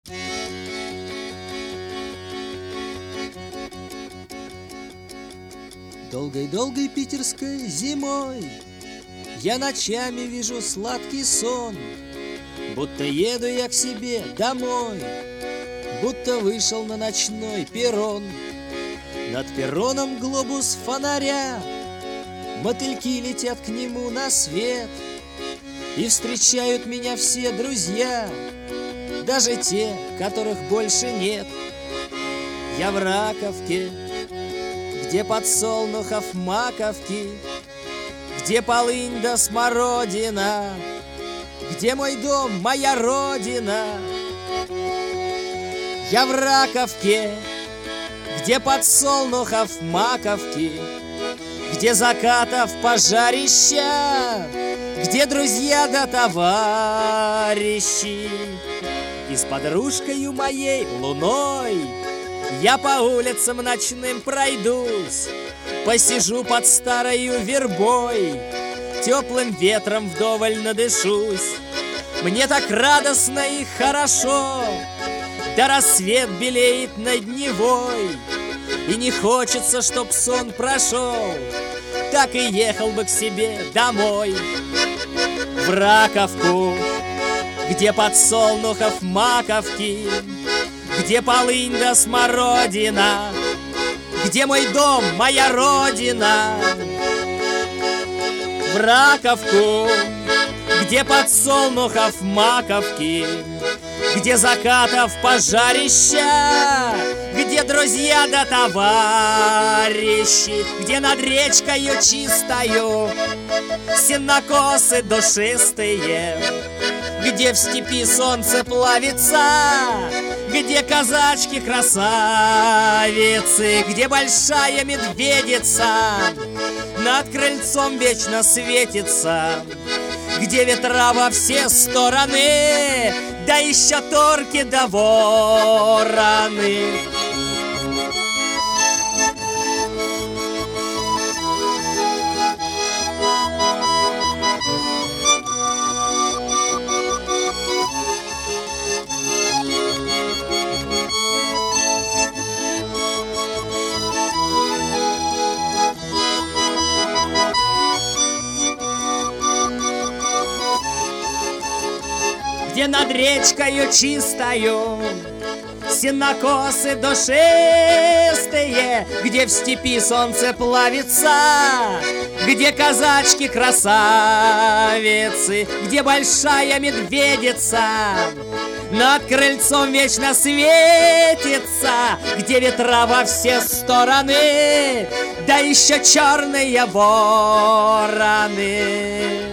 Долгой-долгой питерской зимой я ночами вижу сладкий сон, будто еду я к себе домой, будто вышел на ночной перрон. Над перроном глобус фонаря, мотыльки летят к нему на свет, и встречают меня все друзья, даже те, которых больше нет. Я в Раковке, где подсолнухов маковки, где полынь да смородина, где мой дом, моя родина. Я в Раковке, где подсолнухов маковки, где закатов пожарища, где друзья да товарищи. И с подружкою моей луной я по улицам ночным пройдусь, посижу под старою вербой, теплым ветром вдоволь надышусь. Мне так радостно и хорошо, да рассвет белеет над Невой, и не хочется, чтоб сон прошел, так и ехал бы к себе домой. В Раковку, где подсолнухов маковки, где полынь да смородина, где мой дом, моя родина. В Раковку, где подсолнухов маковки, где закатов пожарища, где друзья да товарищи, где над речкою чистою сенокосы душистые, где в степи солнце плавится, где казачки-красавицы, где большая медведица над крыльцом вечно светится, где ветра во все стороны, да еще торки да вороны. Где над речкою чистою сенокосы душистые, где в степи солнце плавится, где казачки-красавицы, где большая медведица над крыльцом вечно светится, где ветра во все стороны, да еще черные вороны.